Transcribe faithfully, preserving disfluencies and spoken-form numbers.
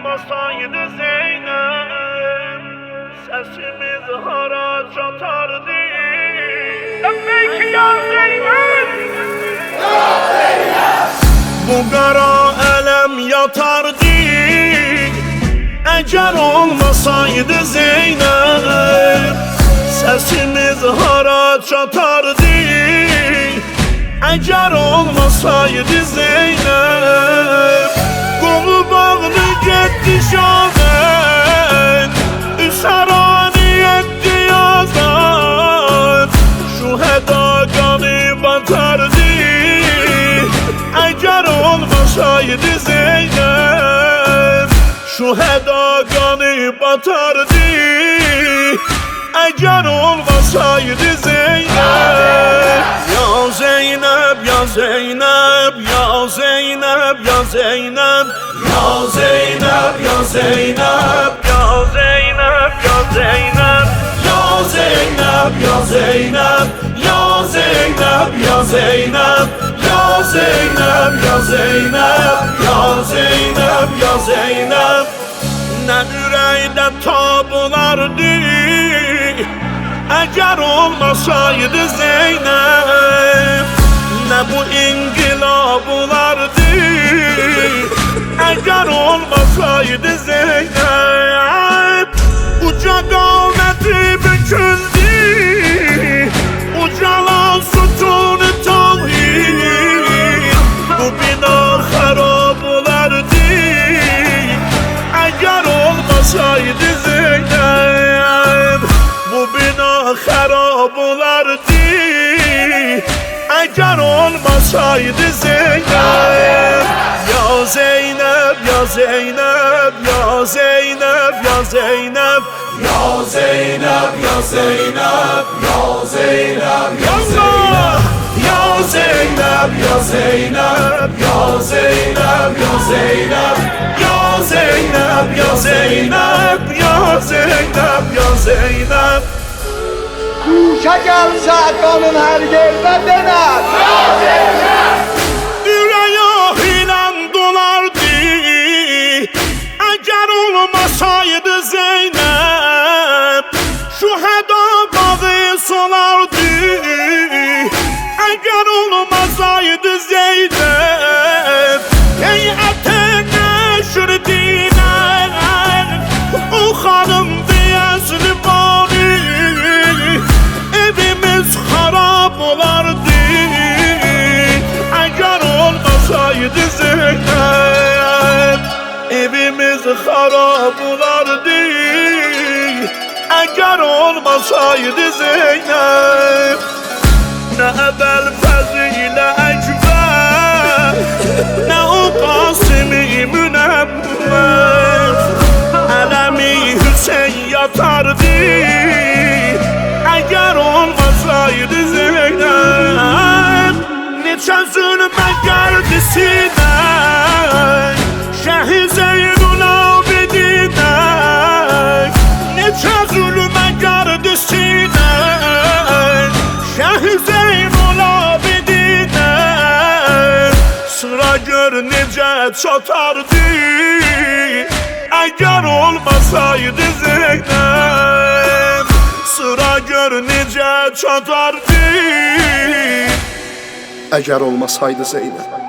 olmasaydı Zeynep, sesimiz hara çatardı. Demek ya Zeynep, ya Zeynep, bu kara elem yatardı. Eğer olmasaydı Zeynep, sesimiz hara çatardı. Eğer olmasaydı Zeynep, kolu bağlı gitti şadet, üsarani etti yazat, şu heda kanı batardı. Eğer olmasaydı Zeynep, şu heda kanı batardı. Eğer olmasaydı Zeynep, ya Zeynep, ya Zeynep, ya Zeynep, ya Zeynep, ya Zeynep, ya Zeynep, ya Zeynep, ya Zeynep, ya Zeynep, ya Zeynep, ya Zeynep, ya Zeynep, ya Zeynep, ya Zeynep, ya Zeynep, ya Zeynep, ne yüreğde tabulardı. Eğer olmasaydı Zeynep, ne bu inkılabılardı. Eğer olmasaydı Zeynep, uca kavmeti büküldü, ucalan sütunu tavhid, bu bina harabılardı. Eğer olmasaydı Zeynep, bu bina harabılardı. Eğer olmasaydı Zeynep, ya Zeynep, ya Zeynep, ya Zeynep, ya Zeynep, ya Zeynep, ya Zeynep, ya Zeynep, ya Zeynep, ya Zeynep, ya Zeynep, ya Zeynep, ya Zeynep, ya Zeynep, ya Zeynep, ya Zeynep, ya Zeynep. Kuşa gelse kanın her yerine döner. Ya Zeynep! Yüreği ilan dolardı. Eğer olmasaydı Zeynep, şu heda bağı solardı. Eğer olmasaydı Zeynep, heyete neşrdine o hanım diyesli bari, evimiz harap olardı. Eğer olmasaydı Zeynep, evimiz harap olardı. Eğer olmasaydı Zeynep, ne ebel fezile ekber, ne o Kasım-i Münevver, elemi Hüseyin yatardı. Eğer olmasaydı Zeynep, neçə zulme geldi sine, Şeh Zeynul Abidine, neçə zulme geldi sine, Şeh Zeynul Abidine, sıra gör necə çatardı. Eğer olmasaydı Zeynep, sıra gör necə çatardı. Eğer olmasaydı Zeynep,